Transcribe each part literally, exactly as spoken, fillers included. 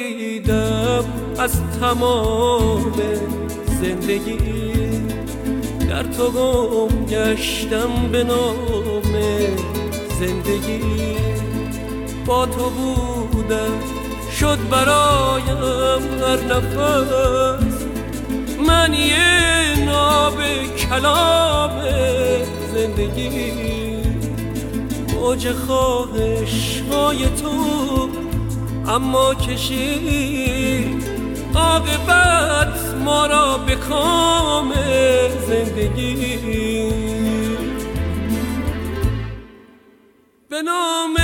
بریدم از تمام زندگی، در تو گم گشتم به نام زندگی. با تو بودم شد برایم هر نفس، من یه ناب کلام زندگی. موج خواهش های تو اما کشید عاقبت ما را به کام زندگی. به نام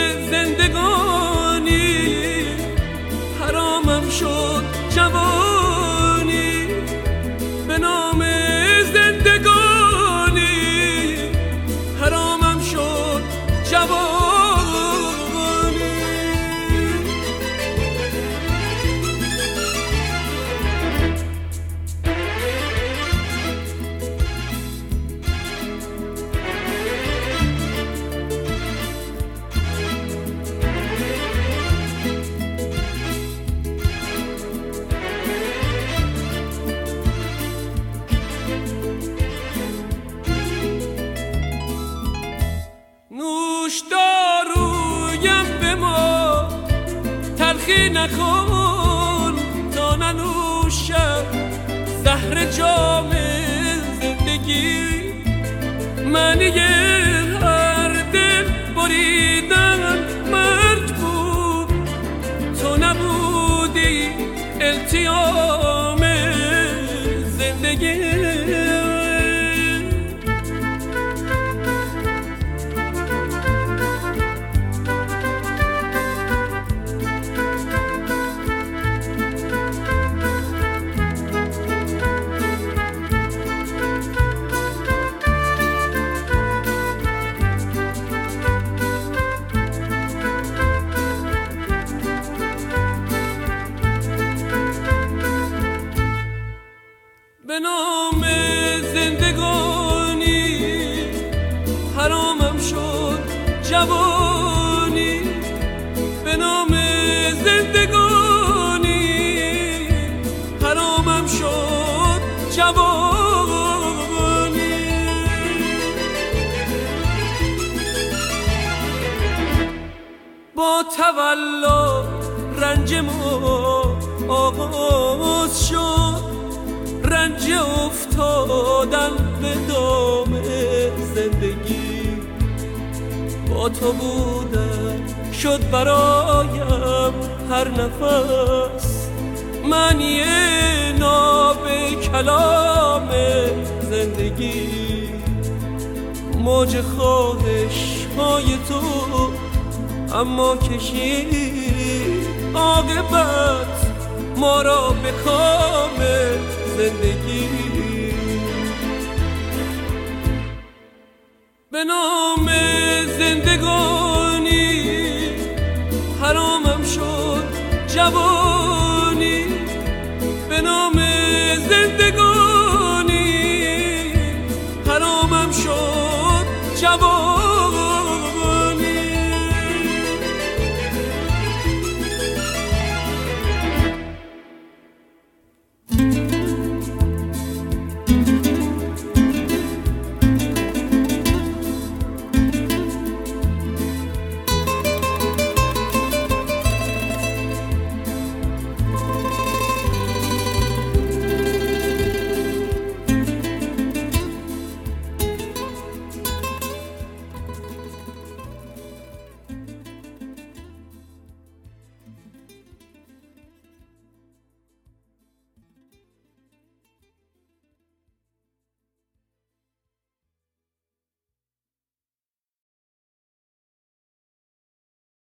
زندگانی حرامم شد جوانی، به نام زندگانی حرامم شد جوانی. نوش دارویم به ما تلخی نکن تا ننوشم زهر جام زندگی. معنی هر دل بریدن مرگ بود، تو نبودی التیام زندگی. به نام زندگانی حرامم شد جوانی، به نام زندگانی حرامم شد جوانی. با تولا رنج ما آغاز شد، رنج افتادن به دام زندگی. با تو بودم شد برایم هر نفس، من یه ناب کلام زندگی. موج خواهش های تو اما کشید عاقبت ما را به کام زندگی. به نام زندگانی حرامم شد جوانی، به نام زندگانی حرامم شد جوانی.